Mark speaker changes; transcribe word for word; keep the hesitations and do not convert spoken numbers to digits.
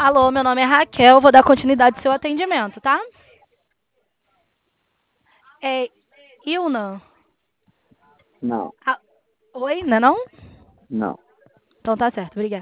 Speaker 1: Alô, meu nome é Raquel, vou dar continuidade ao seu atendimento, tá? É Ilna.
Speaker 2: Não,
Speaker 1: Ah, oi, não é não?
Speaker 2: não.
Speaker 1: Então tá certo, obrigada.